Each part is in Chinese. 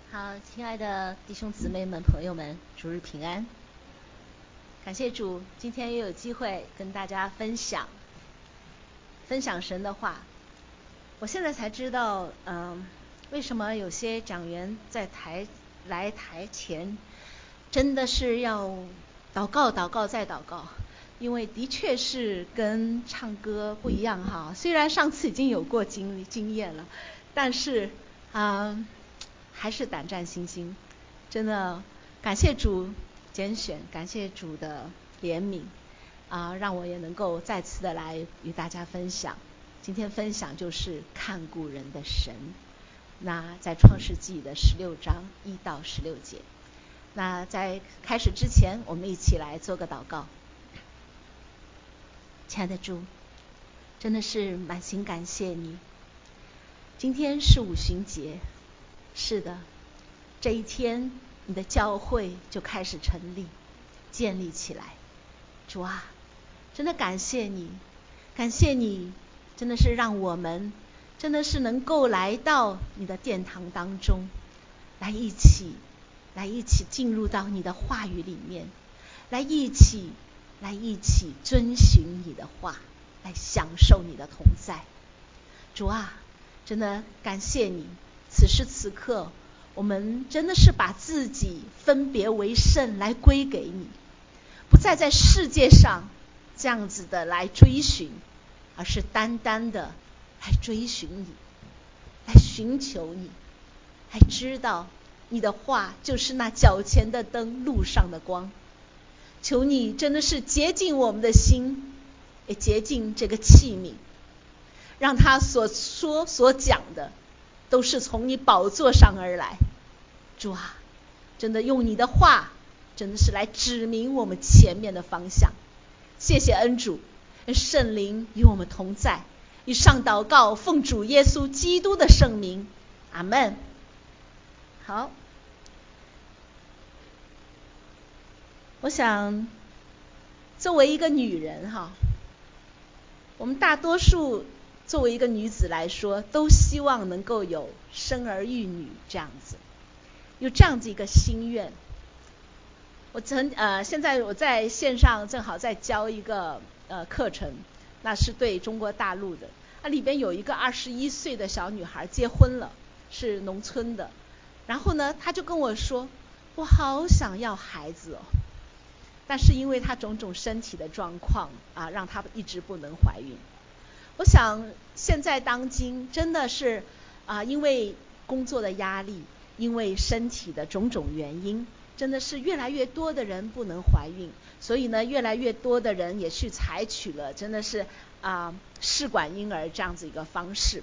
好，亲爱的弟兄姊妹们、朋友们，主日平安。感谢主，今天又有机会跟大家分享神的话。我现在才知道，为什么有些讲员在来台前，真的是要祷告再祷告，因为的确是跟唱歌不一样哈。虽然上次已经有过经验了，但是还是胆战心惊。真的感谢主拣选，感谢主的怜悯让我也能够再次的来与大家分享。今天分享就是看顾人的神。那在创世纪的16章1到16节。那在开始之前，我们一起来做个祷告。亲爱的主，真的是满心感谢你。今天是五旬节，是的，这一天你的教会就开始成立建立起来。主啊，真的感谢你，真的是让我们真的是能够来到你的殿堂当中，来一起进入到你的话语里面，来一起遵循你的话，来享受你的同在。主啊，真的感谢你，此时此刻我们真的是把自己分别为圣来归给你，不再在世界上这样子的来追寻，而是单单的来追寻你，来寻求你，来知道你的话就是那脚前的灯，路上的光。求你真的是洁净我们的心，也洁净这个器皿，让他所说所讲的都是从你宝座上而来。主啊，真的用你的话真的是来指明我们前面的方向。谢谢恩主，圣灵与我们同在。以上祷告奉主耶稣基督的圣名，阿们。好，我想作为一个女人我们大多数作为一个女子来说，都希望能够有生儿育女这样子，有这样子一个心愿。现在我在线上正好在教一个课程，那是对中国大陆的。里边有一个21岁的小女孩结婚了，是农村的。然后呢，她就跟我说，我好想要孩子哦，但是因为她种种身体的状况让她一直不能怀孕。我想现在当今真的是因为工作的压力，因为身体的种种原因，真的是越来越多的人不能怀孕，所以呢，越来越多的人也去采取了真的是试管婴儿这样子一个方式。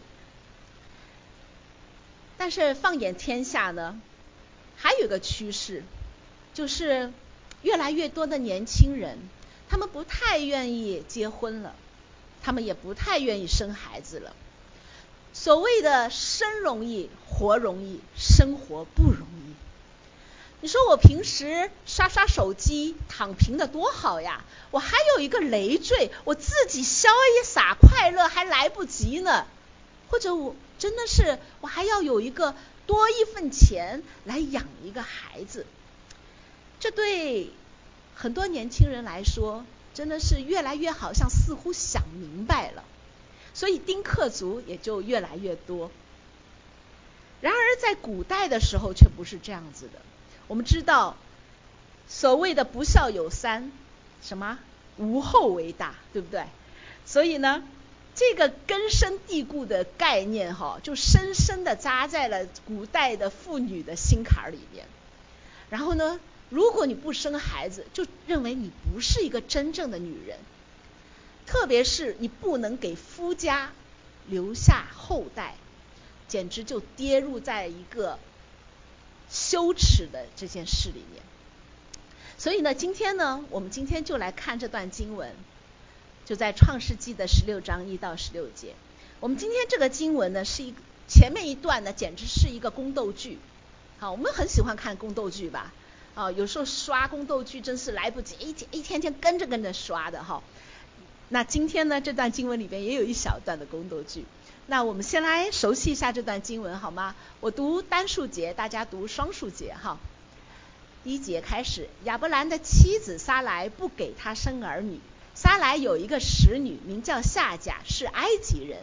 但是放眼天下呢，还有一个趋势，就是越来越多的年轻人，他们不太愿意结婚了，他们也不太愿意生孩子了。所谓的生容易活容易，生活不容易。你说我平时刷刷手机躺平的多好呀，我还有一个累赘，我自己潇洒快乐还来不及呢。或者我真的是我还要有一个多一份钱来养一个孩子。这对很多年轻人来说真的是越来越好像似乎想明白了，所以丁克族也就越来越多。然而在古代的时候却不是这样子的。我们知道所谓的不孝有三，什么无后为大，对不对？所以呢，这个根深蒂固的概念就深深的扎在了古代的妇女的心坎里面。然后呢，如果你不生孩子，就认为你不是一个真正的女人，特别是你不能给夫家留下后代，简直就跌入在一个羞耻的这件事里面。所以呢，我们今天就来看这段经文，就在创世纪的16章1到16节。我们今天这个经文呢，是前面一段呢，简直是一个宫斗剧。好，我们很喜欢看宫斗剧吧？有时候刷宫斗剧真是来不及，一天天跟着刷的那今天呢，这段经文里边也有一小段的宫斗剧。 那我们先来熟悉一下这段经文好吗？我读单数节，大家读双数节哈。第一节开始，亚伯兰的妻子撒莱不给他生儿女。撒莱有一个使女，名叫夏甲，是埃及人。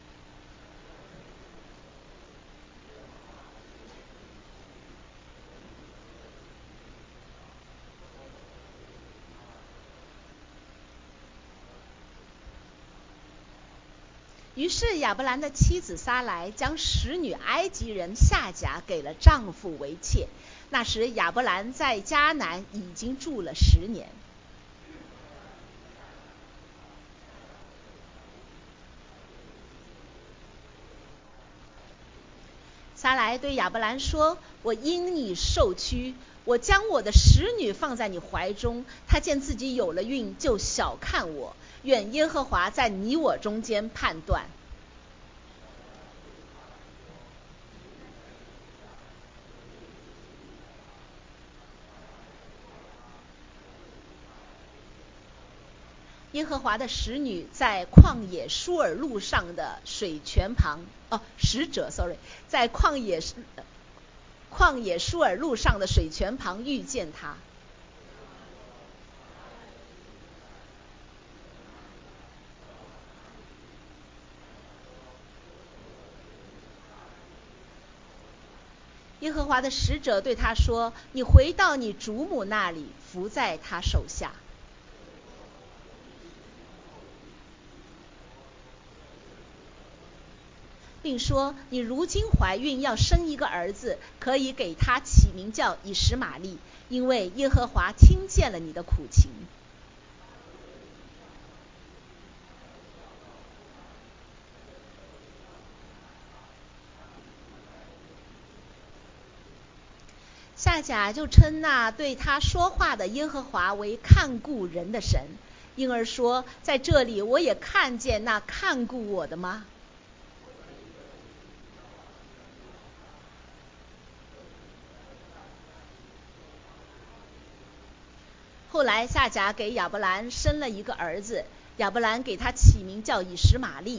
于是亚伯兰的妻子撒莱将使女埃及人夏甲给了丈夫为妾。那时亚伯兰在迦南已经住了10年。撒莱对亚伯兰说：我因你受屈，我将我的使女放在你怀中，她见自己有了孕，就小看我。愿耶和华在你我中间判断。耶和华的使女在旷野舒尔路上的水泉旁，使者在旷野舒尔路上的水泉旁遇见他。耶和华的使者对他说：你回到你主母那里，伏在他手下。并说：你如今怀孕，要生一个儿子，可以给他起名叫以实玛利，因为耶和华听见了你的苦情。夏甲就称那对他说话的耶和华为看顾人的神，因而说：在这里我也看见那看顾我的吗？后来夏甲给亚伯兰生了一个儿子，亚伯兰给他起名叫以实玛利。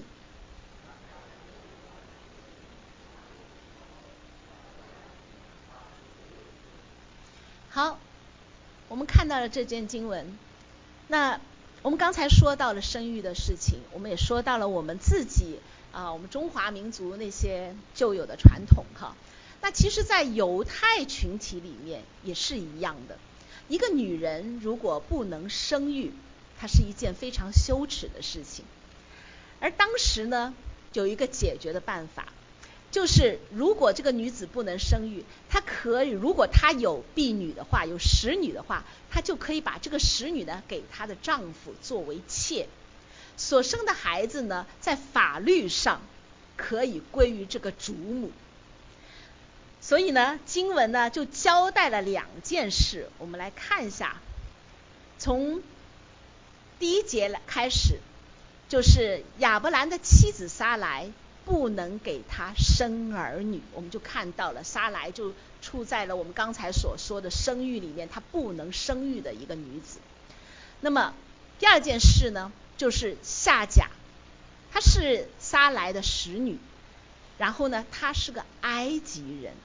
好，我们看到了这件经文。那我们刚才说到了生育的事情，我们也说到了我们自己我们中华民族那些旧有的传统哈。那其实在犹太群体里面也是一样的，一个女人如果不能生育，它是一件非常羞耻的事情。而当时呢，有一个解决的办法，就是如果这个女子不能生育，她可以，如果她有婢女的话，有使女的话，她就可以把这个使女呢给她的丈夫作为妾，所生的孩子呢在法律上可以归于这个主母。所以呢经文呢就交代了2件事，我们来看一下。从第1节开始，就是亚伯兰的妻子撒莱不能给他生儿女，我们就看到了撒莱就处在了我们刚才所说的生育里面，她不能生育的一个女子。那么第2件事呢，就是夏甲，她是撒莱的使女，然后呢她是个埃及人。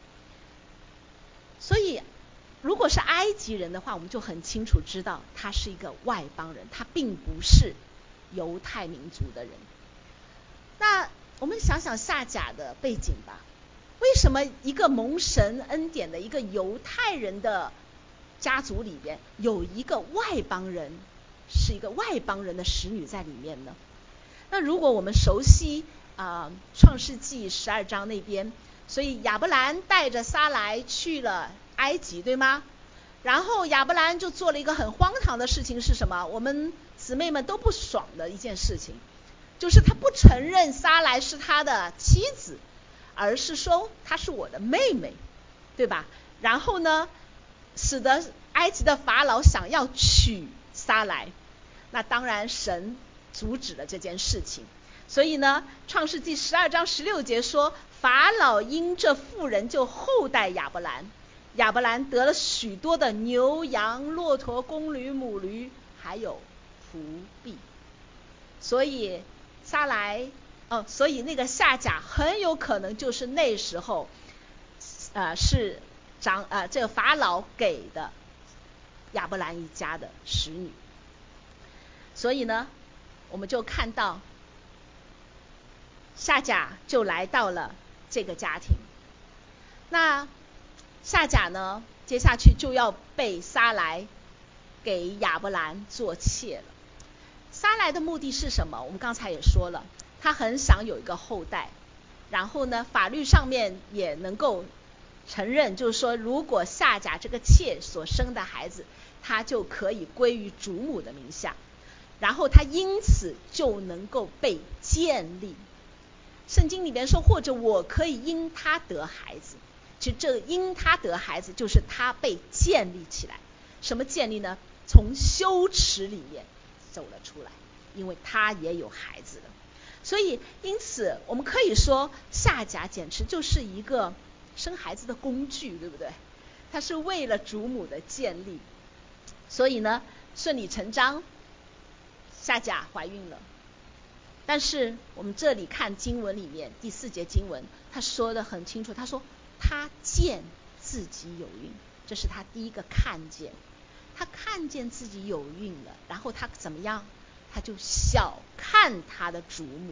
所以如果是埃及人的话，我们就很清楚知道他是一个外邦人，他并不是犹太民族的人。那我们想想夏甲的背景吧，为什么一个蒙神恩典的一个犹太人的家族里边有一个外邦人，是一个外邦人的使女在里面呢？那如果我们熟悉创世纪12章那边，所以亚伯兰带着撒莱去了埃及，对吗？然后亚伯兰就做了一个很荒唐的事情，是什么？我们姊妹们都不爽的一件事情，就是他不承认撒莱是他的妻子，而是说她是我的妹妹，对吧？然后呢，使得埃及的法老想要娶撒莱，那当然神阻止了这件事情。所以呢创世纪12章16节说，法老因这妇人就厚待亚伯兰，亚伯兰得了许多的牛羊骆驼公驴母驴还有仆婢。所以撒莱所以那个夏甲很有可能就是那时候是这个法老给的亚伯兰一家的使女。所以呢我们就看到夏甲就来到了这个家庭。那夏甲呢接下去就要被撒来给亚伯兰做妾了。撒来的目的是什么？我们刚才也说了，他很想有一个后代，然后呢法律上面也能够承认，就是说如果夏甲这个妾所生的孩子，他就可以归于主母的名下，然后他因此就能够被建立。圣经里面说，或者我可以因他得孩子，其实这个因他得孩子就是他被建立起来。什么建立呢？从羞耻里面走了出来，因为他也有孩子了。所以因此我们可以说夏甲简直就是一个生孩子的工具，对不对？他是为了主母的建立，所以呢顺理成章夏甲怀孕了。但是我们这里看经文里面第4节经文，他说得很清楚，他说他见自己有孕，这是他第一个看见。他看见自己有孕了，然后他怎么样？他就小看他的主母。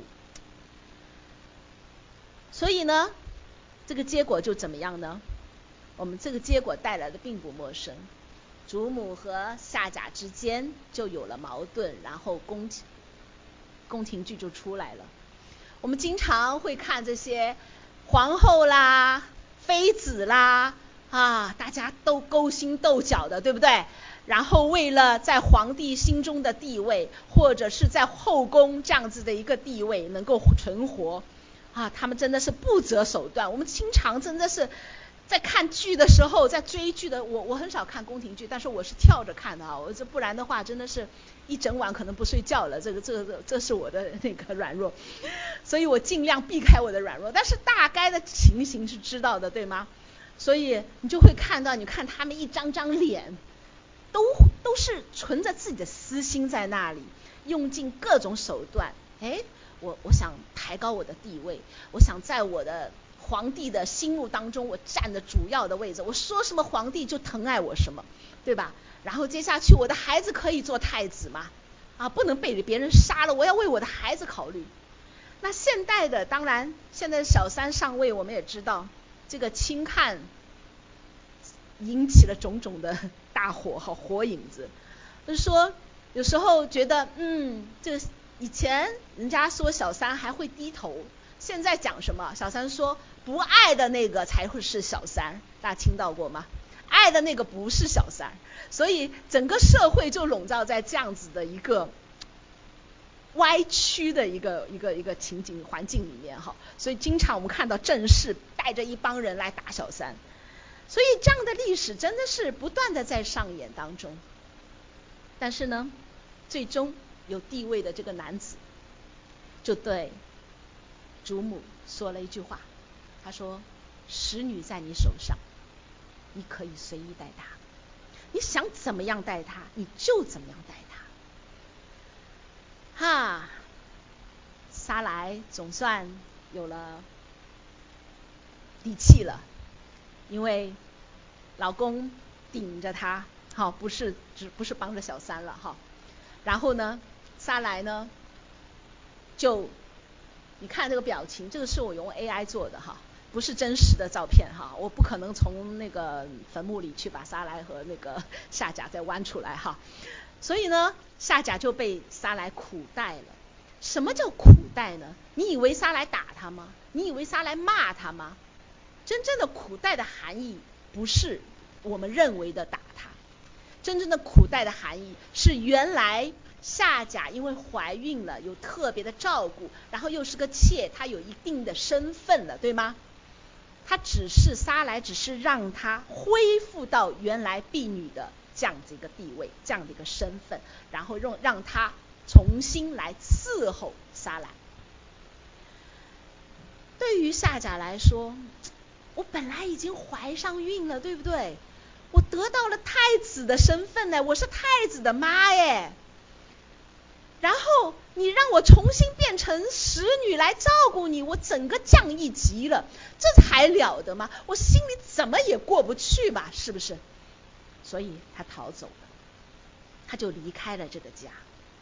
所以呢这个结果就怎么样呢？我们这个结果带来的并不陌生，主母和夏甲之间就有了矛盾，然后宫廷剧就出来了。我们经常会看这些皇后啦、妃子啦大家都勾心斗角的，对不对？然后为了在皇帝心中的地位，或者是在后宫这样子的一个地位能够存活他们真的是不择手段。我们经常真的是在看剧的时候，在追剧的，我很少看宫廷剧，但是我是跳着看的我不然的话真的是一整晚可能不睡觉了，这是我的那个软弱，所以我尽量避开我的软弱，但是大概的情形是知道的，对吗？所以你就会看到，你看他们一张张脸都是存着自己的私心在那里，用尽各种手段。我想抬高我的地位，我想在我的皇帝的心目当中我占着主要的位置，我说什么皇帝就疼爱我什么，对吧？然后接下去我的孩子可以做太子吗？不能被别人杀了，我要为我的孩子考虑。那现代的，当然现在小三上位，我们也知道这个轻看引起了种种的大火影子。就是说有时候觉得这个以前人家说小三还会低头，现在讲什么？小三说不爱的那个才会是小三，大家听到过吗？爱的那个不是小三。所以整个社会就笼罩在这样子的一个歪曲的一个情景环境里面所以经常我们看到正式带着一帮人来打小三，所以这样的历史真的是不断的在上演当中。但是呢最终有地位的这个男子就对主母说了一句话，他说使女在你手上，你可以随意待她，你想怎么样待她你就怎么样待她。撒来总算有了底气了，因为老公顶着她不是帮着小三了然后呢撒来呢就你看这个表情，这个是我用 AI 做的不是真实的照片我不可能从那个坟墓里去把撒来和那个夏甲再挖出来所以呢夏甲就被撒来苦待了。什么叫苦待呢？你以为撒来打他吗？你以为撒来骂他吗？真正的苦待的含义不是我们认为的打他，真正的苦待的含义是原来夏甲因为怀孕了有特别的照顾，然后又是个妾，她有一定的身份了，对吗？他撒来只是让她恢复到原来婢女的这样子一个地位，这样的一个身份，然后让她重新来伺候撒来。对于夏甲来说，我本来已经怀上孕了，对不对？我得到了太子的身份呢，我是太子的妈耶。然后你让我重新变成使女来照顾你，我整个降一级了，这还了得吗？我心里怎么也过不去吧，是不是？所以他逃走了，他就离开了这个家。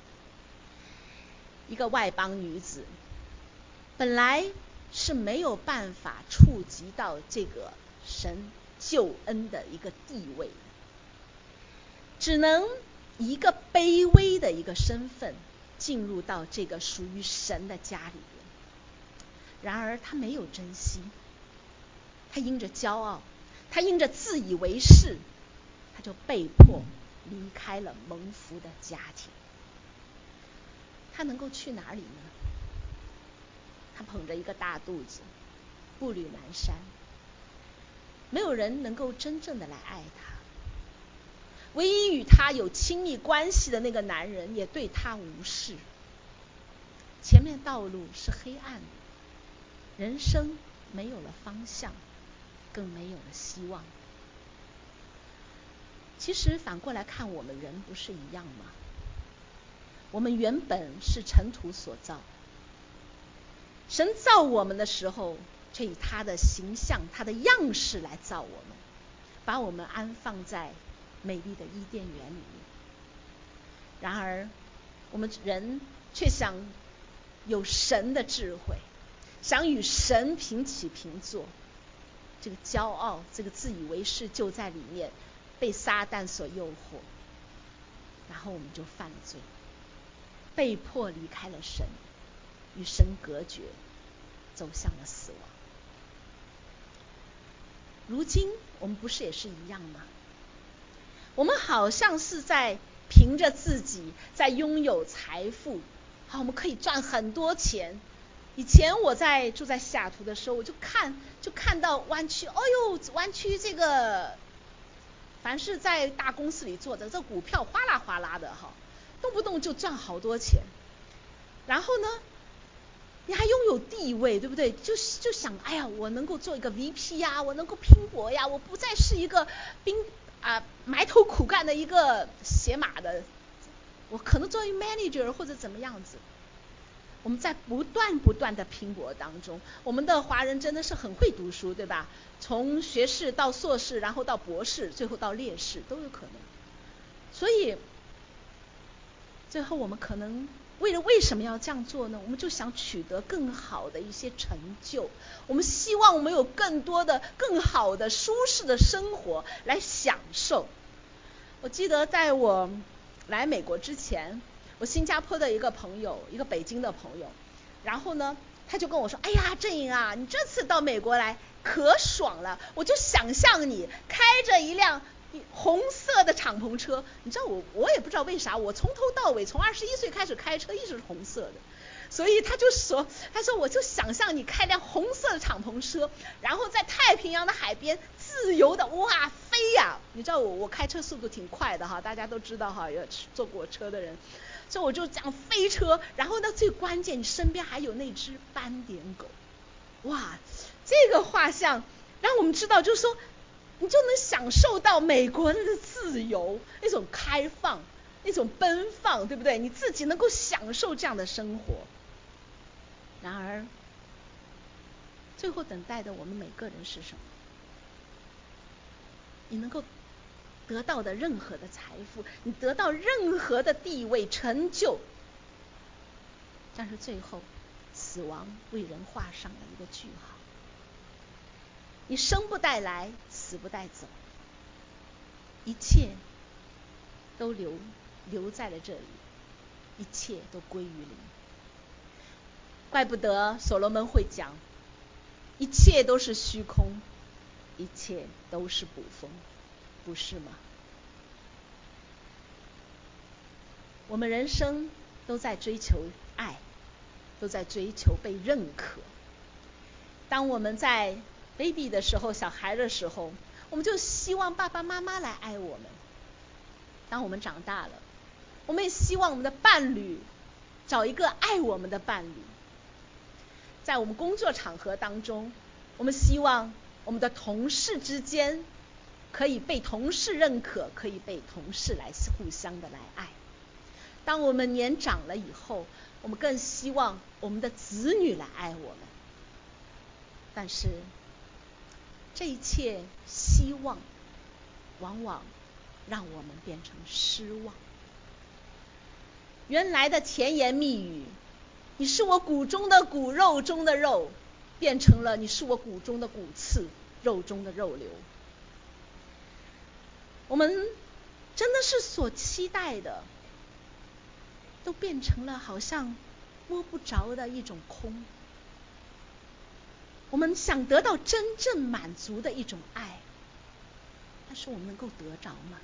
一个外邦女子本来是没有办法触及到这个神救恩的一个地位，只能以一个卑微的一个身份进入到这个属于神的家里面。然而他没有珍惜，他因着骄傲，他因着自以为是，他就被迫离开了蒙福的家庭。他能够去哪里呢？他捧着一个大肚子，步履蹒跚，没有人能够真正的来爱他。唯一与他有亲密关系的那个男人也对他无视。前面道路是黑暗的，人生没有了方向，更没有了希望。其实反过来看，我们人不是一样吗？我们原本是尘土所造，神造我们的时候，却以他的形象、他的样式来造我们，把我们安放在美丽的伊甸园里面。然而我们人却想有神的智慧，想与神平起平坐，这个骄傲，这个自以为是就在里面被撒旦所诱惑，然后我们就犯了罪，被迫离开了神，与神隔绝，走向了死亡。如今我们不是也是一样吗？我们好像是在凭着自己在拥有财富，好，我们可以赚很多钱。以前我住在西雅图的时候，我就看到湾区，湾区这个凡是在大公司里做的，这股票哗啦哗啦的哈，动不动就赚好多钱。然后呢，你还拥有地位，对不对？就想，哎呀，我能够做一个 VP 呀，我能够拼搏呀，我不再是一个埋头苦干的一个写码的，我可能作为 manager 或者怎么样子。我们在不断的拼搏当中，我们的华人真的是很会读书，对吧？从学士到硕士，然后到博士，最后到烈士都有可能。所以最后我们可能为什么要这样做呢？我们就想取得更好的一些成就，我们希望我们有更多的更好的舒适的生活来享受。我记得在我来美国之前，我新加坡的一个朋友，一个北京的朋友，然后呢他就跟我说，哎呀，郑颖啊，你这次到美国来可爽了，我就想象你开着一辆红色的敞篷车。你知道我也不知道为啥，我从头到尾从21岁开始开车一直是红色的，所以他说我就想象你开辆红色的敞篷车，然后在太平洋的海边自由的飞呀。你知道我开车速度挺快的哈，大家都知道哈，有坐过车的人，所以我就这样飞车。然后呢，最关键你身边还有那只斑点狗，哇，这个画像让我们知道，就是说你就能享受到美国人的自由，那种开放，那种奔放，对不对？你自己能够享受这样的生活。然而最后等待的我们每个人是什么？你能够得到的任何的财富，你得到任何的地位成就，但是最后死亡为人画上了一个句号。你生不带来，死不带走，一切都留在了这里，一切都归于零。怪不得所罗门会讲，一切都是虚空，一切都是捕风，不是吗？我们人生都在追求爱，都在追求被认可。当我们在 baby 的时候，小孩的时候，我们就希望爸爸妈妈来爱我们。当我们长大了，我们也希望我们的伴侣找一个爱我们的伴侣。在我们工作场合当中，我们希望我们的同事之间可以被同事认可，可以被同事来互相的来爱。 当我们年长了以后，我们更希望我们的子女来爱我们。但是这一切希望往往让我们变成失望。原来的甜言蜜语，你是我骨中的骨，肉中的肉，变成了你是我骨中的骨刺，肉中的肉瘤。我们真的是所期待的，都变成了好像摸不着的一种空。我们想得到真正满足的一种爱，但是我们能够得着吗？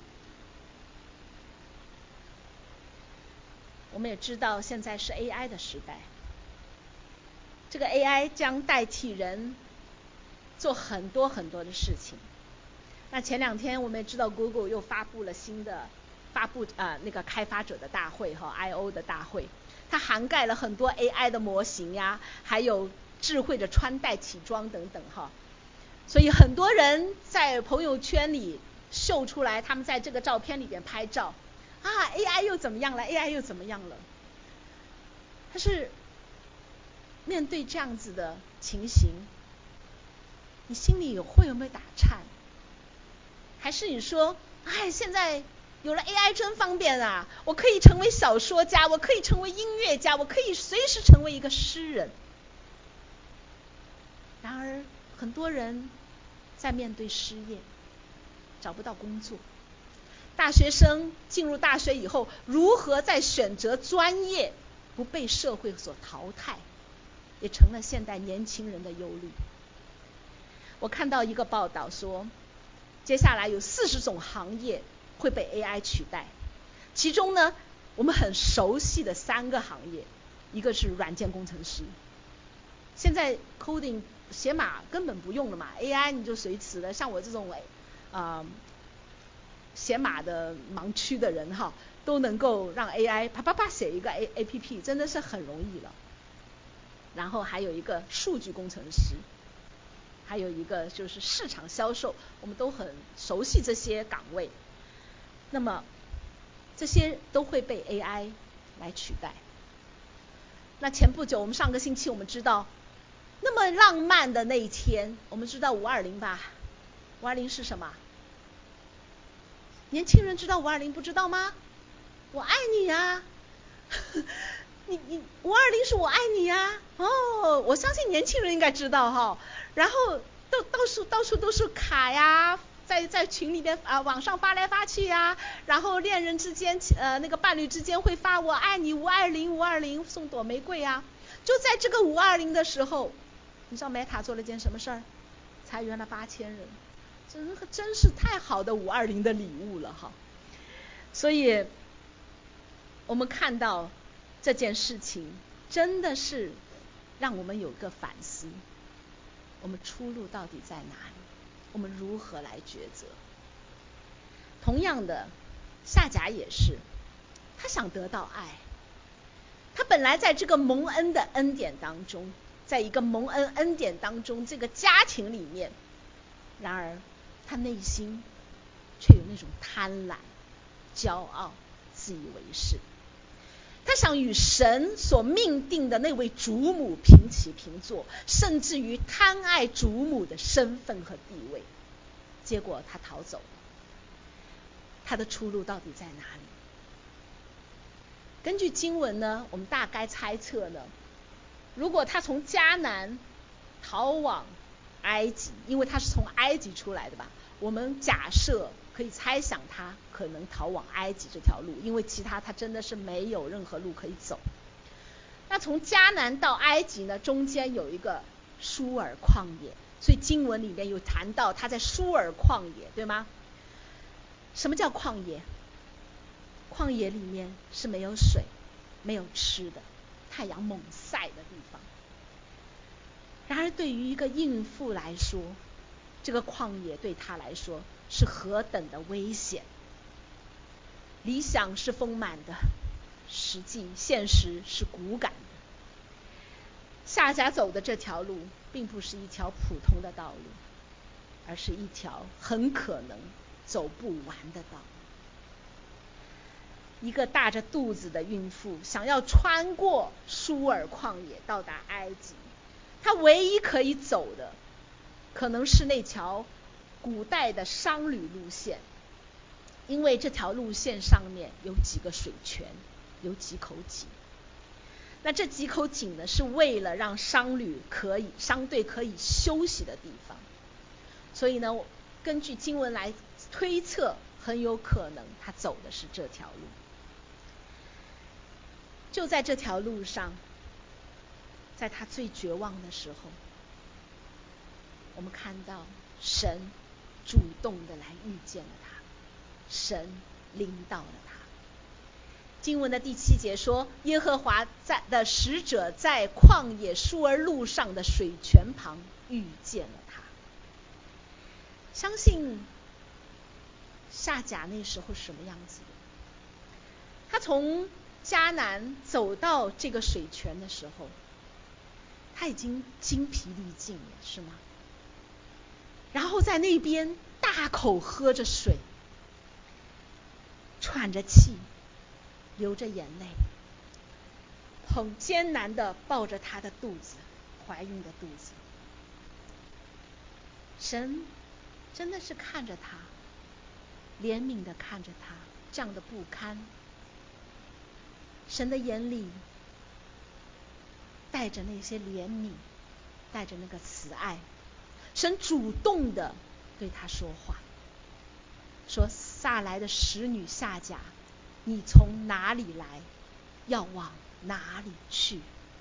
我们也知道现在是 AI 的时代，这个 AI 将代替人做很多很多的事情。那前2天我们也知道 Google 又发布了新的那个开发者的大会I/O 的大会，它涵盖了很多 AI 的模型呀，还有智慧的穿戴起装等等所以很多人在朋友圈里秀出来他们在这个照片里边拍照AI 又怎么样了 AI 又怎么样了。但是面对这样子的情形，你心里会有没有打颤？还是你说现在有了 AI 真方便啊，我可以成为小说家，我可以成为音乐家，我可以随时成为一个诗人。然而很多人在面对失业，找不到工作，大学生进入大学以后如何在选择专业不被社会所淘汰，也成了现代年轻人的忧虑。我看到一个报道说，接下来有40种行业会被 AI 取代，其中呢我们很熟悉的3个行业，一个是软件工程师，现在 coding 写码根本不用了嘛， AI 你就随词的，像我这种写码的盲区的人都能够让 AI 啪啪啪写一个 APP， 真的是很容易了。然后还有一个数据工程师，还有一个就是市场销售，我们都很熟悉这些岗位。那么这些都会被 AI 来取代。那前不久我们上个星期我们知道那么浪漫的那一天，我们知道520吧，520是什么？年轻人知道520不知道吗？我爱你啊你520是我爱你啊我相信年轻人应该知道然后到处都是卡呀，在群里边网上发来发去呀，然后恋人之间那个伴侣之间会发我爱你520送朵玫瑰啊。就在这个520的时候，你知道 Meta 做了件什么事儿？裁员了8000人，真是太好的520的礼物了所以我们看到这件事情真的是让我们有个反思，我们出路到底在哪里？我们如何来抉择？同样的，夏甲也是，他想得到爱，他本来在这个蒙恩的恩典当中，在一个蒙恩典当中这个家庭里面，然而他内心却有那种贪婪、骄傲、自以为是。他想与神所命定的那位主母平起平坐，甚至于贪爱主母的身份和地位，结果他逃走了。他的出路到底在哪里？根据经文呢，我们大概猜测呢，如果他从迦南逃往埃及，因为他是从埃及出来的吧，我们假设可以猜想他可能逃往埃及这条路，因为其他他真的是没有任何路可以走。那从迦南到埃及呢，中间有一个舒尔旷野，所以经文里面有谈到他在舒尔旷野，对吗？什么叫旷野？旷野里面是没有水、没有吃的，太阳猛晒的地方。然而对于一个孕妇来说，这个旷野对她来说是何等的危险。理想是丰满的，现实是骨感的。夏甲走的这条路并不是一条普通的道路，而是一条很可能走不完的道路。 一个大着肚子的孕妇想要穿过舒尔旷野到达埃及，她唯一可以走的可能是那条古代的商旅路线，因为这条路线上面有几个水泉，有几口井。那这几口井呢，是为了让商队可以休息的地方。所以呢，根据经文来推测，很有可能他走的是这条路。就在这条路上，在他最绝望的时候，我们看到神主动的来遇见了他，神领导了他。经文的第7节说，耶和华的使者在旷野舒尔路上的水泉旁遇见了他。相信夏甲那时候是什么样子的？他从迦南走到这个水泉的时候，他已经精疲力尽了，是吗？然后在那边大口喝着水，喘着气，流着眼泪，很艰难地抱着他的肚子，怀孕的肚子。神真的是看着他，怜悯地看着他这样的不堪。神的眼里带着那些怜悯，带着那个慈爱。神主动地对他说话，说撒来的使女夏甲，你从哪里来，要往哪里去？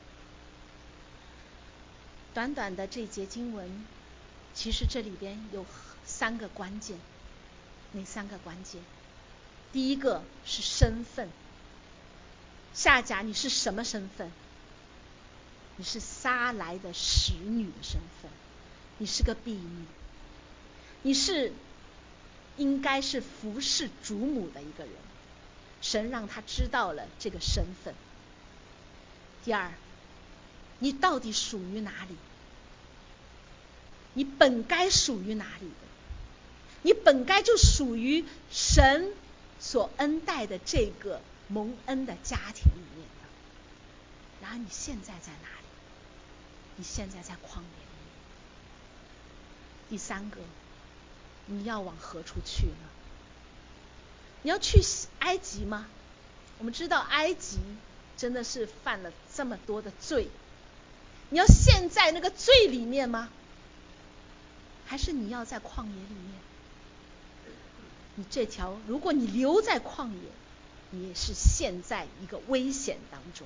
短短的这节经文，其实这里边有3个关键。哪3个关键？第一个是身份。夏甲，你是什么身份？你是撒来的使女的身份，你是个婢女，你是应该是服侍主母的一个人。神让他知道了这个身份。第二，你到底属于哪里？你本该属于哪里的？你本该就属于神所恩待的这个蒙恩的家庭里面的。然而你现在在哪里？你现在在旷野里面。第3个，你要往何处去呢？你要去埃及吗？我们知道埃及真的是犯了这么多的罪，你要陷在那个罪里面吗？还是你要在旷野里面？你如果你留在旷野，你也是陷在一个危险当中。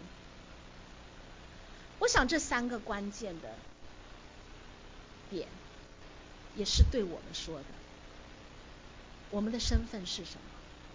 我想这3个关键的点，也是对我们说的。我们的身份是什么？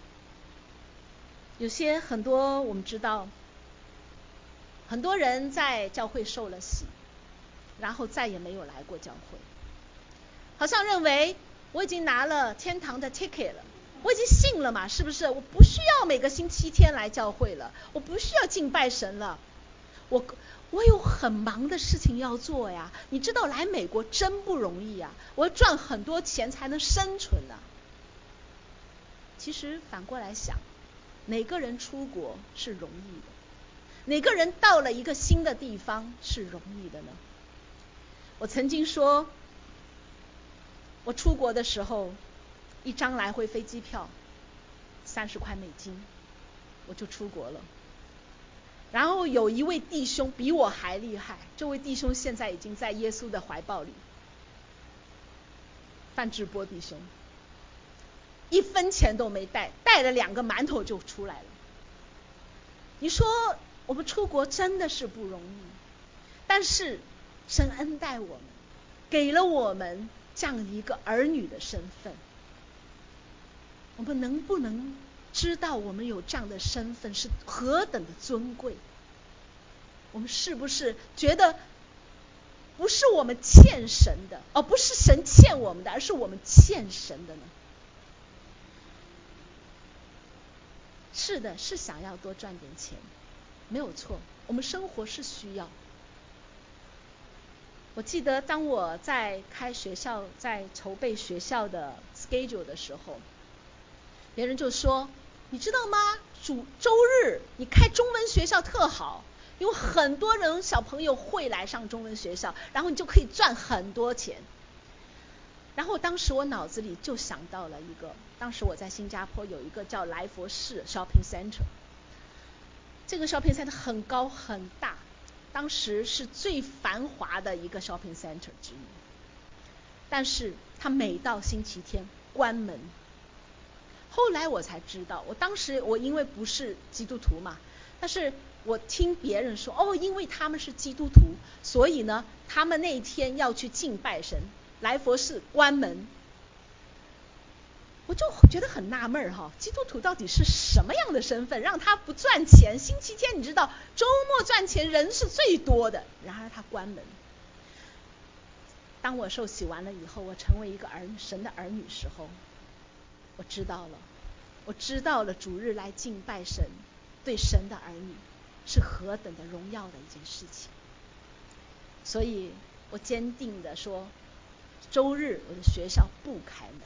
很多我们知道，很多人在教会受了洗，然后再也没有来过教会，好像认为我已经拿了天堂的 ticket 了，我已经信了嘛，是不是？我不需要每个星期天来教会了，我不需要敬拜神了，我有很忙的事情要做呀。你知道来美国真不容易啊，我要赚很多钱才能生存啊。其实反过来想，哪个人出国是容易的？哪个人到了一个新的地方是容易的呢？我曾经说，我出国的时候，一张来回飞机票30块美金，我就出国了。然后有一位弟兄比我还厉害，这位弟兄现在已经在耶稣的怀抱里，范志波弟兄，1分钱都没带，带了2个馒头就出来了。你说我们出国真的是不容易，但是神恩待我们，给了我们这样一个儿女的身份。我们能不能知道我们有这样的身份是何等的尊贵？我们是不是觉得不是我们欠神的，不是神欠我们的，而是我们欠神的呢？是的，是想要多赚点钱，没有错，我们生活是需要。我记得当我在开学校，在筹备学校的 schedule 的时候，别人就说，你知道吗？ 周日你开中文学校特好，因为很多人小朋友会来上中文学校，然后你就可以赚很多钱。然后当时我脑子里就想到了一个，当时我在新加坡有一个叫来佛士 Shopping Center， 这个 Shopping Center 很高很大，当时是最繁华的一个 Shopping Center 之一，但是它每到星期天关门。后来我才知道，当时我因为不是基督徒嘛，但是我听别人说，因为他们是基督徒，所以呢他们那天要去敬拜神，来佛寺关门。我就觉得很纳闷基督徒到底是什么样的身份，让他不赚钱？星期天你知道周末赚钱人是最多的，然而他关门。当我受洗完了以后，我成为一个神的儿女时候，我知道了主日来敬拜神对神的儿女是何等的荣耀的一件事情。所以我坚定的说，周日我的学校不开门。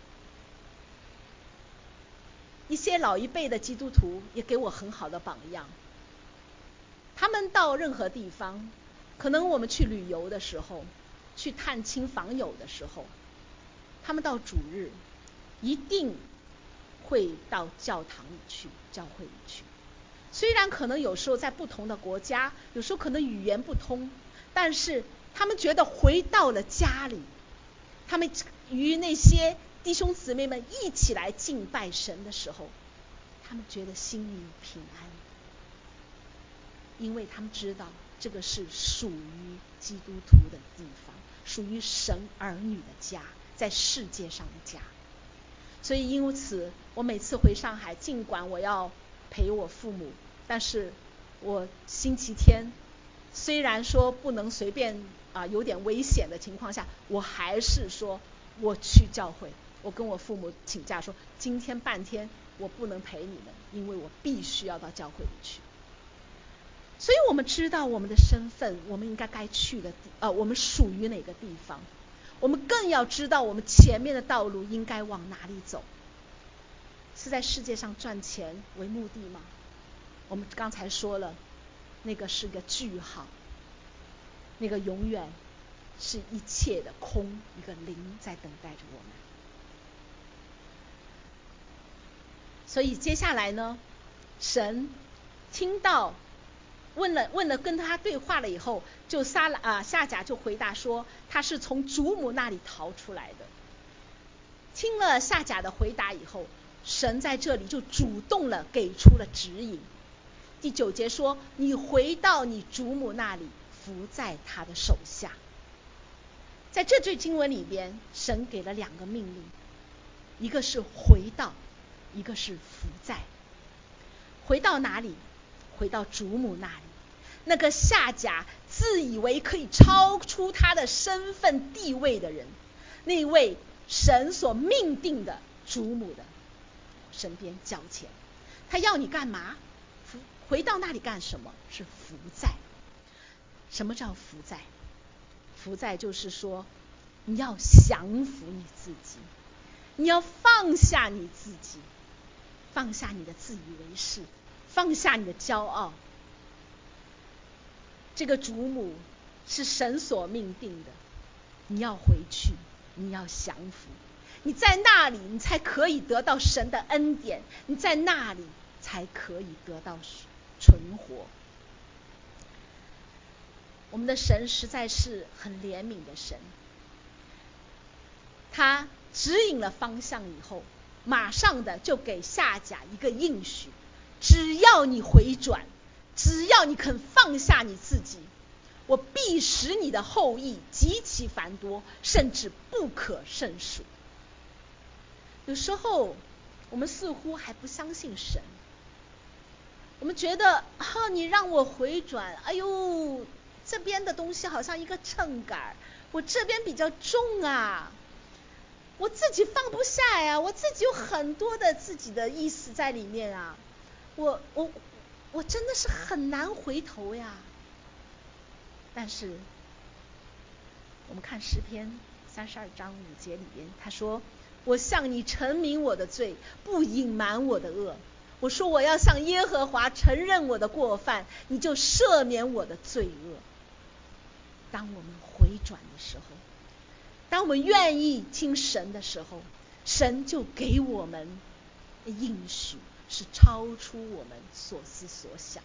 一些老一辈的基督徒也给我很好的榜样，他们到任何地方，可能我们去旅游的时候，去探亲访友的时候，他们到主日一定会到教堂里去，教会里去。虽然可能有时候在不同的国家，有时候可能语言不通，但是他们觉得回到了家里，他们与那些弟兄姊妹们一起来敬拜神的时候，他们觉得心里平安，因为他们知道这个是属于基督徒的地方，属于神儿女的家，在世界上的家。所以因此我每次回上海，尽管我要陪我父母，但是我星期天虽然说不能随便有点危险的情况下，我还是说我去教会。我跟我父母请假说，今天半天我不能陪你们，因为我必须要到教会里去。所以我们知道我们的身份，我们应该去的我们属于哪个地方，我们更要知道我们前面的道路应该往哪里走。是在世界上赚钱为目的吗？我们刚才说了，那个是个句号，那个永远是一切的空，一个零在等待着我们。所以接下来呢，神听到问了跟他对话了以后，就夏甲就回答说，他是从主母那里逃出来的。听了夏甲的回答以后，神在这里就主动了给出了指引。第9节说，你回到你主母那里，伏在他的手下。在这句经文里边，神给了2个命令，一个是回到，一个是伏在。回到哪里？回到主母那里。那个夏甲自以为可以超出他的身份地位的人，那位神所命定的主母的身边交钱，他要你干嘛？回到那里干什么？是伏在。什么叫伏在？伏在就是说，你要降服你自己，你要放下你自己，放下你的自以为是，放下你的骄傲。这个主母是神所命定的，你要回去，你要降服，你在那里你才可以得到神的恩典，你在那里才可以得到存活。我们的神实在是很怜悯的神，他指引了方向以后，马上的就给夏甲一个应许，只要你回转，只要你肯放下你自己，我必使你的后裔极其繁多，甚至不可胜数。有时候我们似乎还不相信神，我们觉得你让我回转，哎呦，这边的东西好像一个秤杆，我这边比较重啊，我自己放不下呀，我自己有很多的自己的意思在里面啊，我真的是很难回头呀。但是我们看诗篇32章5节里边，他说，我向你陈明我的罪，不隐瞒我的恶， 我说我要向耶和华承认我的过犯，你就赦免我的罪恶。当我们回转的时候，当我们愿意听神的时候，神就给我们应许，是超出我们所思所想。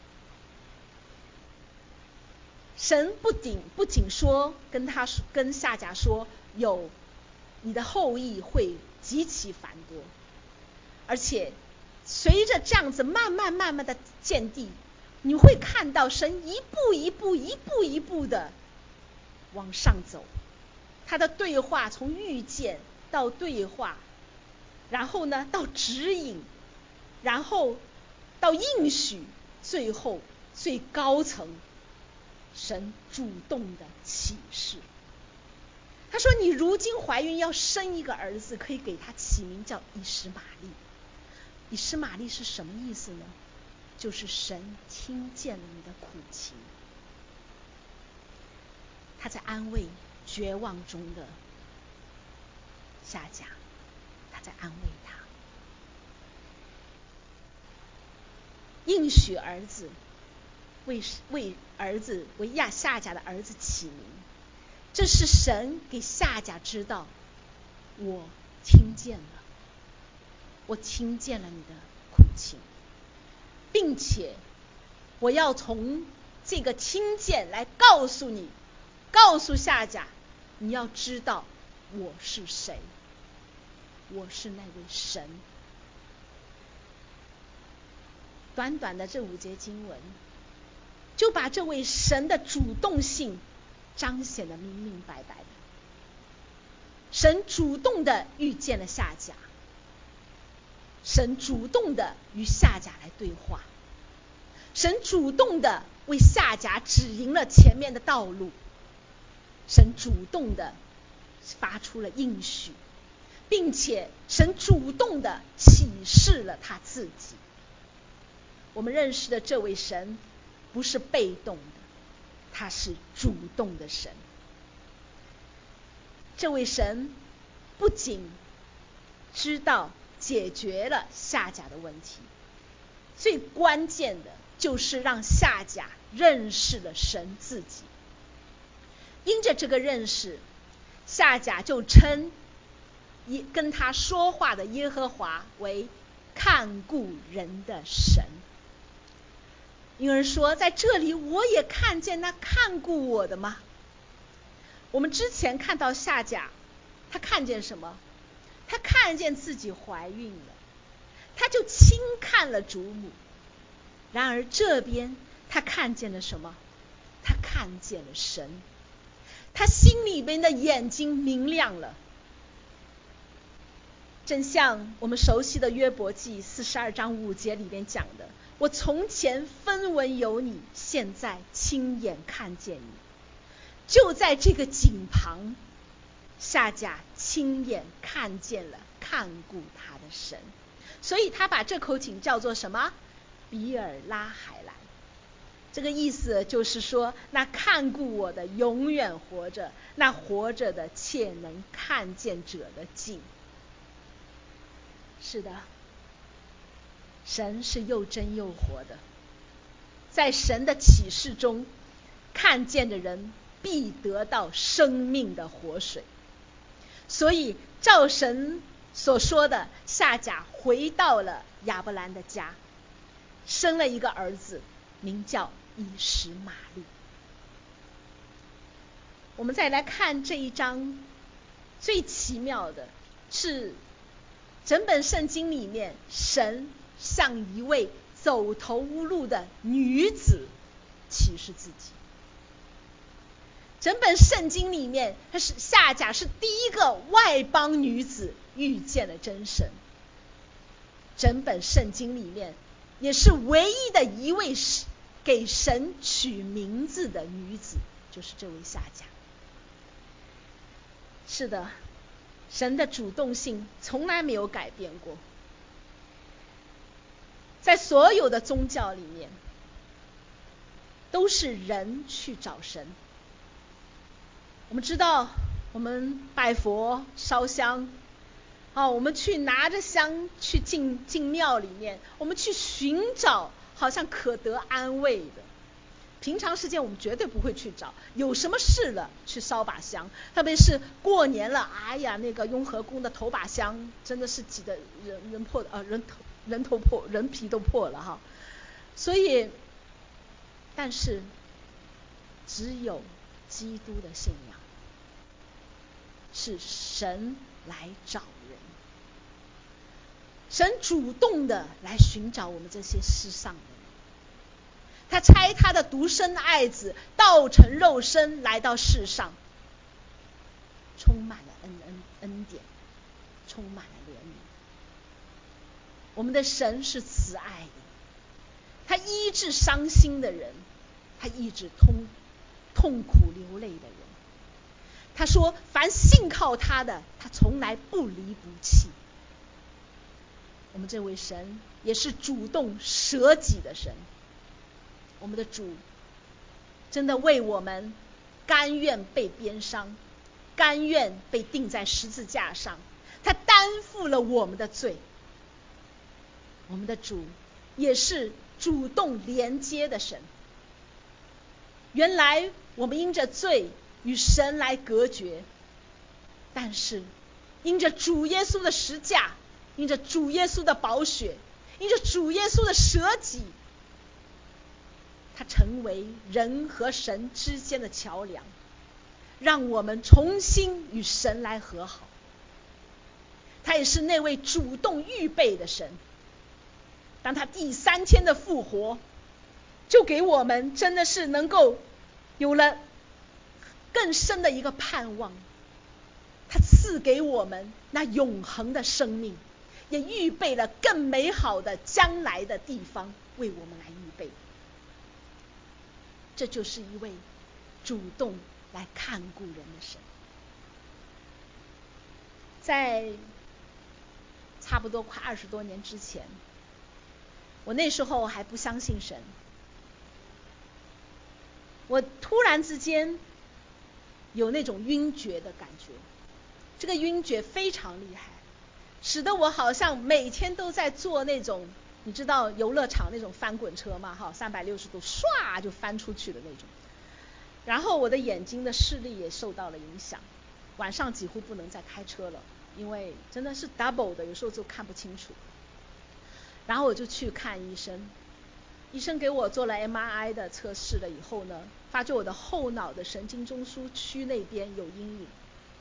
神不仅说跟夏甲说有你的后裔会极其繁多，而且随着这样子慢慢的建立，你会看到神一步的往上走。他的对话从预见到对话，然后呢到指引，然后到应许，最后最高层神主动的启示。他说你如今怀孕要生一个儿子，可以给他起名叫以实玛利。以实玛利是什么意思呢？就是神听见了你的苦情，他在安慰绝望中的夏甲，他在安慰他，应许儿子，为夏甲的儿子起名，这是神给夏甲知道，我听见了你的苦情，并且我要从这个听见来告诉夏甲，你要知道我是谁，我是那位神。短短的这5节经文，就把这位神的主动性彰显得明明白白的。神主动的遇见了夏甲，神主动的与夏甲来对话，神主动的为夏甲指引了前面的道路，神主动的发出了应许，并且神主动的启示了他自己。我们认识的这位神不是被动的，他是主动的神。这位神不仅知道解决了夏甲的问题，最关键的就是让夏甲认识了神自己。因着这个认识，夏甲就称跟他说话的耶和华为看顾人的神。因而说，在这里我也看见那看顾我的吗？我们之前看到夏甲，他看见什么？他看见自己怀孕了，他就轻看了主母。然而这边他看见了什么？他看见了神，他心里边的眼睛明亮了。正像我们熟悉的约伯记42章5节里面讲的，我从前分闻有你，现在亲眼看见你。就在这个井旁，夏甲亲眼看见了看顾他的神，所以他把这口井叫做什么？比尔拉海莱。这个意思就是说，那看顾我的永远活着，那活着的且能看见者的井。是的，神是又真又活的，在神的启示中，看见的人必得到生命的活水。所以照神所说的，夏甲回到了亚伯兰的家，生了一个儿子，名叫以实玛利。我们再来看这一章，最奇妙的是整本圣经里面，神向一位走投无路的女子启示自己。整本圣经里面，夏甲是第一个外邦女子遇见了真神。整本圣经里面，也是唯一的一位给神取名字的女子，就是这位夏甲。是的，神的主动性从来没有改变过。在所有的宗教里面，都是人去找神。我们知道，我们拜佛烧香， 我们去拿着香去进庙里面，我们去寻找好像可得安慰的。平常时间我们绝对不会去找，有什么事了去烧把香，特别是过年了，哎呀，那个雍和宫的头把香真的是挤得人皮都破了哈。所以，但是只有基督的信仰是神来找人，神主动的来寻找我们这些世上的人，他差他的独生爱子道成肉身来到世上，充满了恩典，充满了怜悯。我们的神是慈爱的，他医治伤心的人，他医治痛苦流泪的人。他说凡信靠他的，他从来不离不弃。我们这位神也是主动舍己的神，我们的主真的为我们甘愿被鞭伤，甘愿被钉在十字架上，他担负了我们的罪。我们的主也是主动连接的神。原来我们因着罪与神来隔绝，但是因着主耶稣的十架，因着主耶稣的宝血，因着主耶稣的舍己，他成为人和神之间的桥梁，让我们重新与神来和好。他也是那位主动预备的神，当他第3天的复活，就给我们真的是能够有了更深的一个盼望。他赐给我们那永恒的生命，也预备了更美好的将来的地方为我们来预备。这就是一位主动来看顾人的神。在差不多快20多年之前，我那时候还不相信神，我突然之间有那种晕厥的感觉，这个晕厥非常厉害，使得我好像每天都在做那种，你知道游乐场那种翻滚车吗？360度唰就翻出去的那种。然后我的眼睛的视力也受到了影响，晚上几乎不能再开车了，因为真的是 double 的，有时候就看不清楚。然后我就去看医生，医生给我做了 MRI 的测试了以后呢，发觉我的后脑的神经中枢区那边有阴影。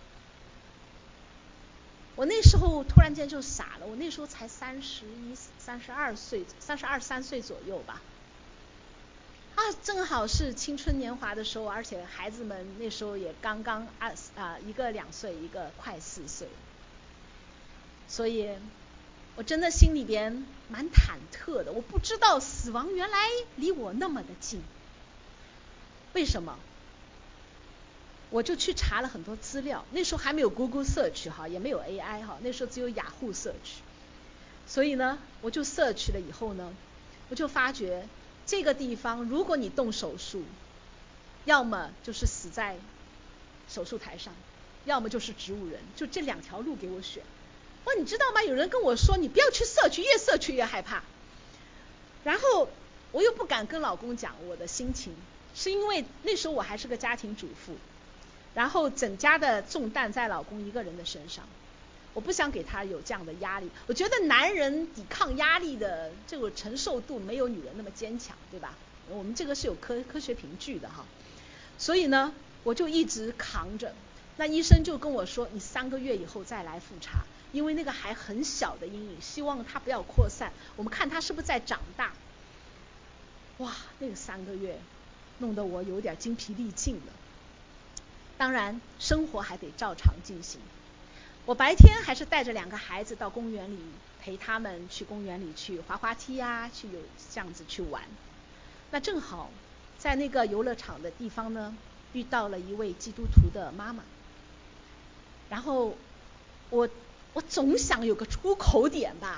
我那时候突然间就傻了，我那时候才32岁，33岁左右吧。正好是青春年华的时候，而且孩子们那时候也刚刚一个2岁，一个快4岁，所以我真的心里边蛮忐忑的。我不知道死亡原来离我那么的近。为什么？我就去查了很多资料，那时候还没有 Google Search 也没有 AI 那时候只有雅虎 Search。所以呢，我就 Search 了以后呢，我就发觉这个地方如果你动手术，要么就是死在手术台上，要么就是植物人，就这2条路给我选。你知道吗？有人跟我说你不要去Search，越Search越害怕。然后我又不敢跟老公讲我的心情，是因为那时候我还是个家庭主妇，然后整家的重担在老公一个人的身上，我不想给他有这样的压力。我觉得男人抵抗压力的这个承受度没有女人那么坚强，对吧？我们这个是有科学凭据的所以呢，我就一直扛着。那医生就跟我说，你3个月以后再来复查，因为那个还很小的阴影，希望它不要扩散，我们看它是不是在长大。哇，那个3个月弄得我有点精疲力尽了。当然生活还得照常进行，我白天还是带着2个孩子到公园里，陪他们去公园里去滑滑梯去有这样子去玩。那正好在那个游乐场的地方呢，遇到了一位基督徒的妈妈。然后我总想有个出口点吧，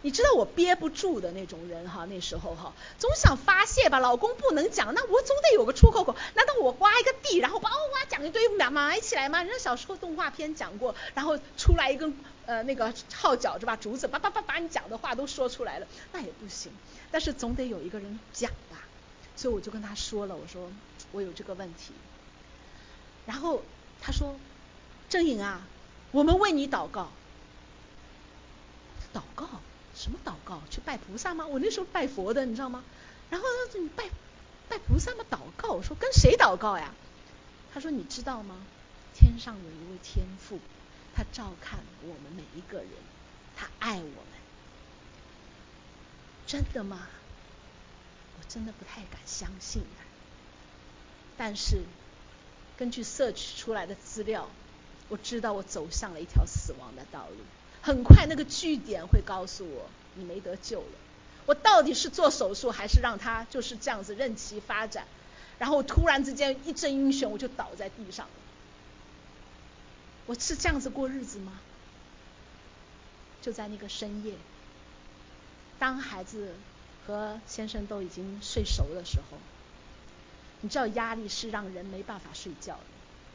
你知道我憋不住的那种人哈，那时候哈，总想发泄吧，老公不能讲，那我总得有个出口。难道我挖一个地，然后哇讲一堆埋起来吗？人家小时候动画片讲过，然后出来一根那个号角是吧，竹子，把你讲的话都说出来了，那也不行。但是总得有一个人讲吧，所以我就跟他说了，我说我有这个问题。然后他说，郑颖啊，我们为你祷告。祷告？什么祷告？去拜菩萨吗？我那时候拜佛的，你知道吗？然后你拜菩萨吗？祷告？我说跟谁祷告呀？他说你知道吗？天上有一位天父，他照看我们每一个人，他爱我们。真的吗？我真的不太敢相信啊。但是根据search出来的资料，我知道我走向了一条死亡的道路。很快那个据点会告诉我，你没得救了。我到底是做手术，还是让它就是这样子任其发展？然后突然之间一阵晕眩，我就倒在地上了。我是这样子过日子吗？就在那个深夜，当孩子和先生都已经睡熟的时候，你知道压力是让人没办法睡觉的。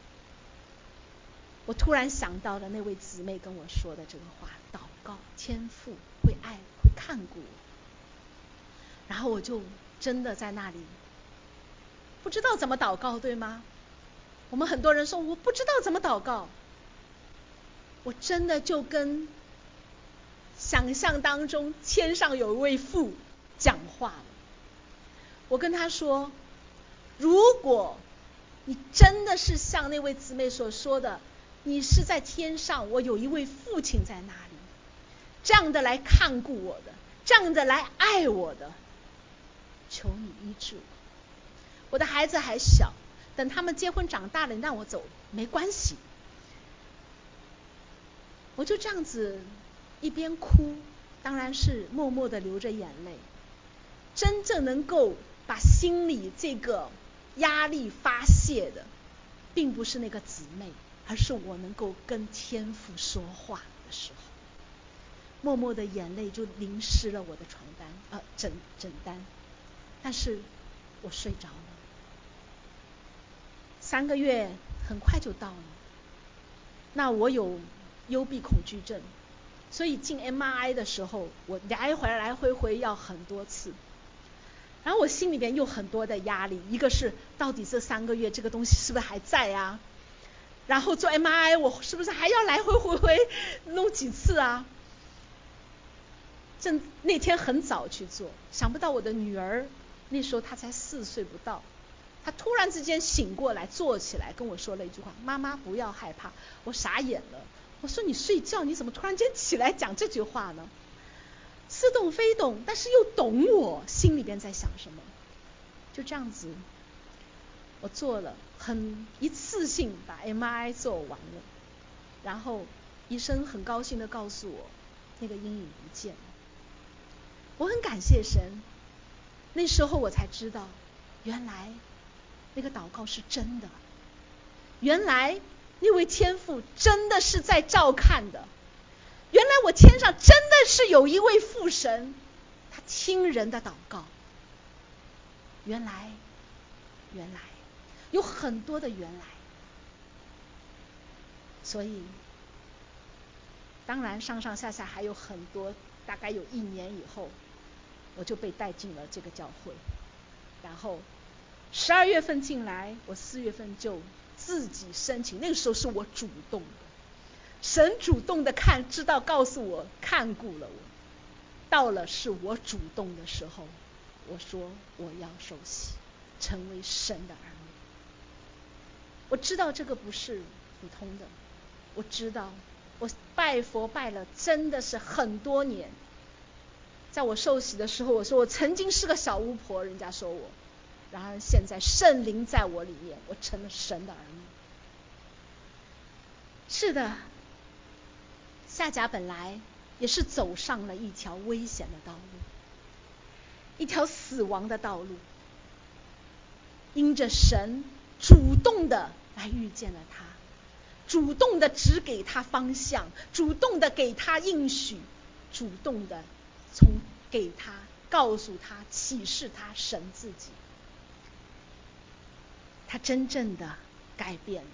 我突然想到了那位姊妹跟我说的这个话，祷告，天父会爱，会看顾我。然后我就真的在那里不知道怎么祷告，对吗？我们很多人说我不知道怎么祷告，我真的就跟想象当中天上有一位父讲话了。我跟他说，如果你真的是像那位姊妹所说的，你是在天上，我有一位父亲在那里，这样的来看顾我的，这样的来爱我的，求你医治我。我的孩子还小，等他们结婚长大了，你让我走没关系。我就这样子一边哭，当然是默默的流着眼泪。真正能够把心里这个压力发泄的，并不是那个姊妹，而是我能够跟天父说话的时候，默默的眼泪就淋湿了我的床单枕单。但是我睡着了。3个月很快就到了。那我有幽闭恐惧症，所以进 MRI 的时候，我来回要很多次。然后我心里边又很多的压力，一个是到底这3个月这个东西是不是还在啊？然后做 MRI 我是不是还要来回弄几次啊？那天很早去做，想不到我的女儿那时候她才4岁不到，她突然之间醒过来，坐起来跟我说了一句话：妈妈不要害怕。我傻眼了，我说你睡觉你怎么突然间起来讲这句话呢？似懂非懂，但是又懂我心里边在想什么。就这样子我做了，很一次性把 MRI 做完了，然后医生很高兴的告诉我那个阴影不见了。我很感谢神，那时候我才知道原来那个祷告是真的，原来那位天父真的是在照看的，原来我天上真的是有一位父神，他听人的祷告。原来有很多的原来。所以当然上下还有很多，大概有1年以后我就被带进了这个教会。然后12月份进来，我4月份就自己申请，那个时候是我主动的，神主动的知道告诉我看顾了我。到了是我主动的时候，我说我要受洗，成为神的儿女。我知道这个不是普通的，我知道我拜佛拜了真的是很多年。在我受洗的时候，我说我曾经是个小巫婆，人家说我，然而现在圣灵在我里面，我成了神的儿女。是的，夏甲本来也是走上了一条危险的道路，一条死亡的道路，因着神主动的来遇见了他，主动的指给他方向，主动的给他应许，主动的给他告诉他启示他神自己，他真正的改变了。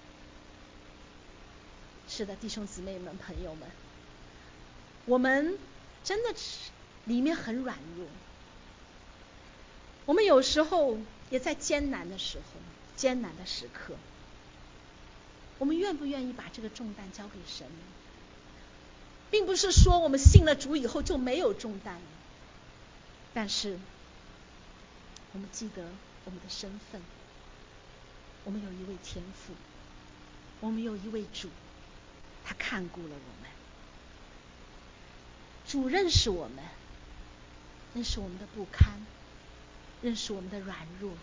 是的，弟兄姊妹们朋友们，我们真的里面很软弱，我们有时候也在艰难的时刻，我们愿不愿意把这个重担交给神呢？并不是说我们信了主以后就没有重担了，但是我们记得我们的身份，我们有一位天父，我们有一位主，他看顾了我们。主认识我们，认识我们的不堪，认识我们的软弱，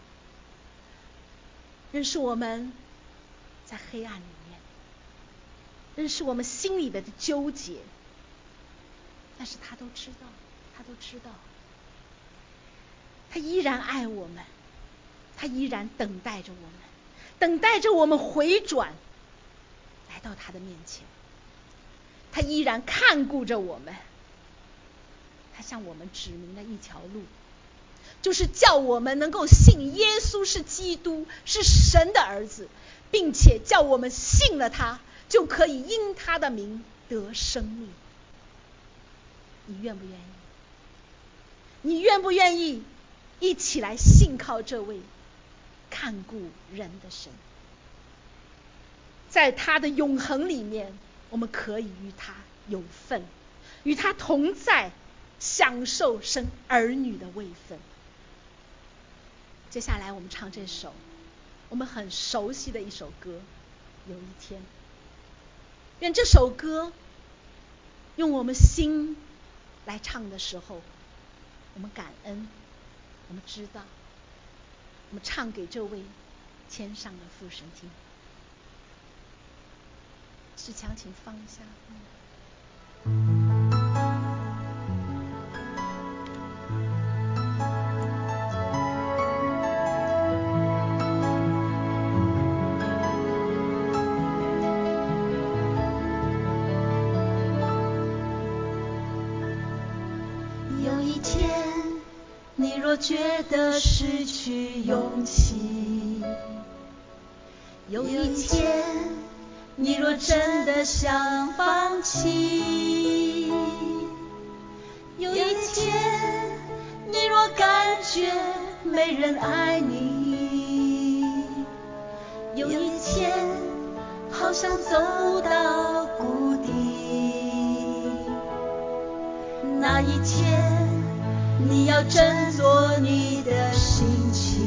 认识我们在黑暗里面，认识我们心里的纠结，但是他都知道，他依然爱我们，他依然等待着我们回转来到他的面前，他依然看顾着我们，他向我们指明了一条路，就是叫我们能够信耶稣是基督，是神的儿子，并且叫我们信了他，就可以因他的名得生命。你愿不愿意？你愿不愿意一起来信靠这位看顾人的神？在他的永恒里面，我们可以与他有份，与他同在，享受生儿女的位分。接下来我们唱这首我们很熟悉的一首歌，有一天。愿这首歌用我们心来唱的时候，我们感恩，我们知道，我们唱给这位天上的父神听。志强，请放下。 有一天，你若觉得失去勇气，有一天你若真的想放弃，有一天你若感觉没人爱你，有一天好像走到谷底，那一天你要振作你的心情，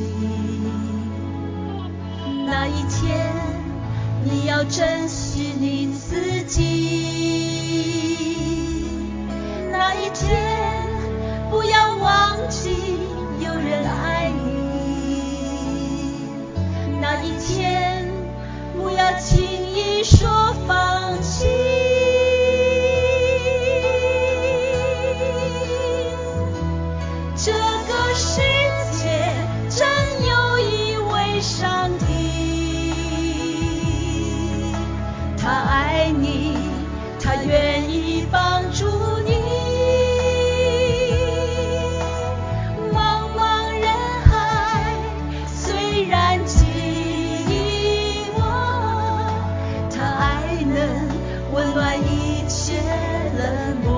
那一天你要珍惜你自己，那一天不要忘记有人爱你，那一天不要轻易说放弃。这个世界真有一位上帝，他爱你，他愿意帮助你。茫茫人海虽然寂寞，他爱能温暖一切冷漠。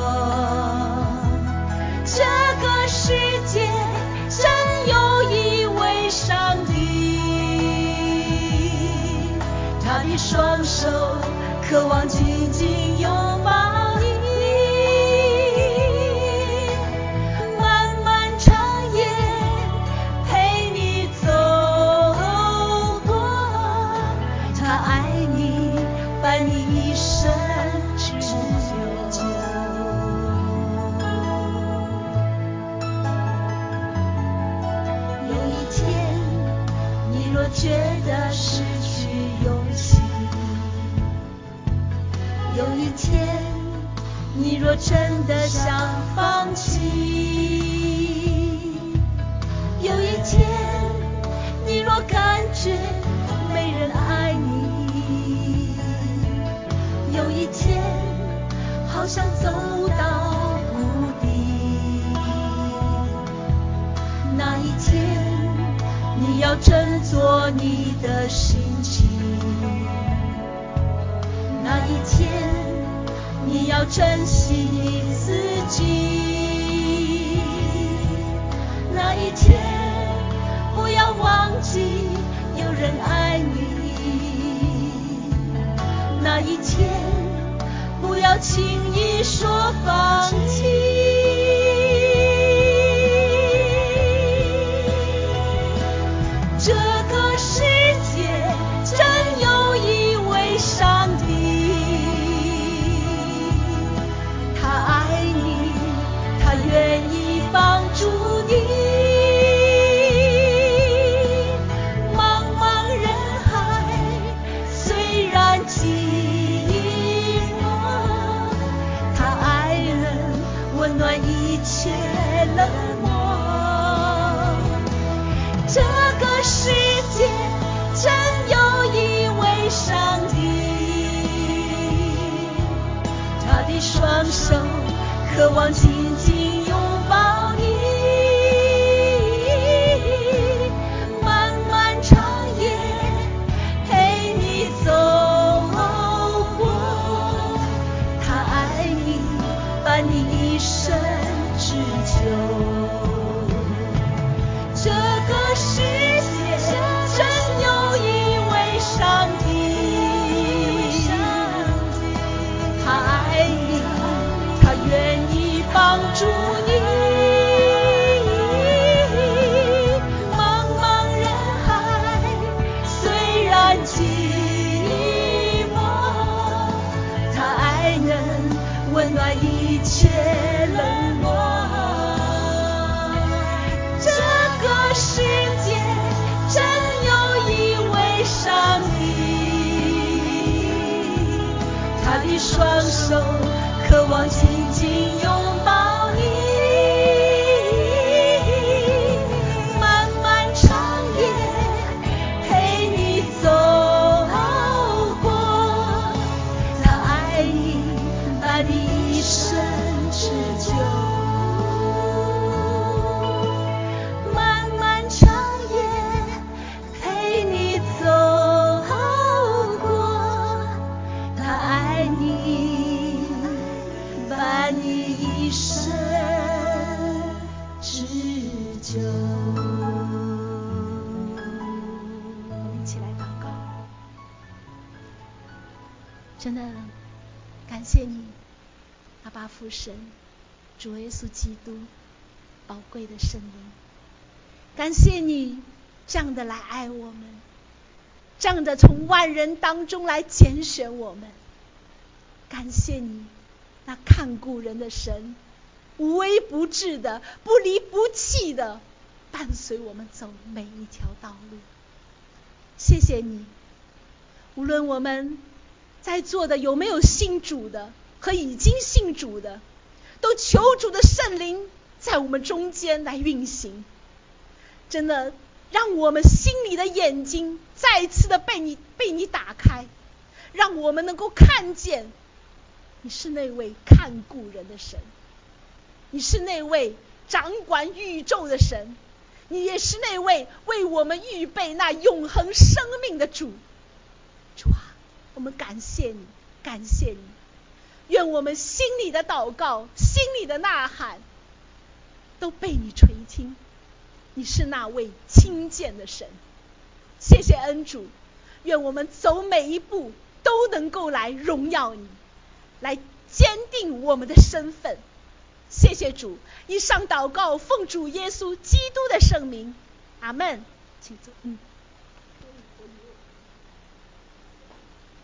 这个世界真有一位上帝，他的双手渴望紧紧拥抱你，漫漫长夜陪你走过，他爱你，伴你一生之久。有一天你若觉得失去勇气，有一天你若真的想放弃，有一天你若感觉没人爱你，有一天好像走到谷底， 要珍惜自己。那一天不要忘记有人爱你，那一天不要轻易说放弃。这个世界真有一位上帝，他爱你，他愿意帮助你。茫茫人海虽然寂寞，他爱人温暖一切冷漠。这个世界真有一位上帝，他的双手渴望紧紧拥抱你。漫漫长夜陪你走过，他爱你，把你一生织就。这个世界真有一位上帝，他爱你，他愿意帮助你。茫茫人海虽然寂寞，他爱能温暖一切冷漠。这个世界真有一位上帝，他的双手渴望紧紧拥抱你。漫漫长夜陪你走过，他爱你，把你一生织就。漫漫长夜陪你走过，他爱你，把你一生织就。我们一起来祷告。 真的感谢你，阿爸父神，主耶稣基督，宝贵的圣灵。感谢你这样的来爱我们，这样的从万人当中来拣选我们。感谢你那看顾人的神，无微不至的，不离不弃的伴随我们走每一条道路。谢谢你，无论我们在座的有没有信主的和已经信主的，都求主的圣灵在我们中间来运行。真的让我们心里的眼睛再一次的被你打开，让我们能够看见你是那位看顾人的神，你是那位掌管宇宙的神，你也是那位为我们预备那永恒生命的主。主啊，我们感谢你，感谢你。愿我们心里的祷告，心里的呐喊都被你垂听。你是那位亲见的神，谢谢恩主。愿我们走每一步都能够来荣耀你，来坚定我们的身份。谢谢主，以上祷告奉主耶稣基督的圣名，阿们。请坐。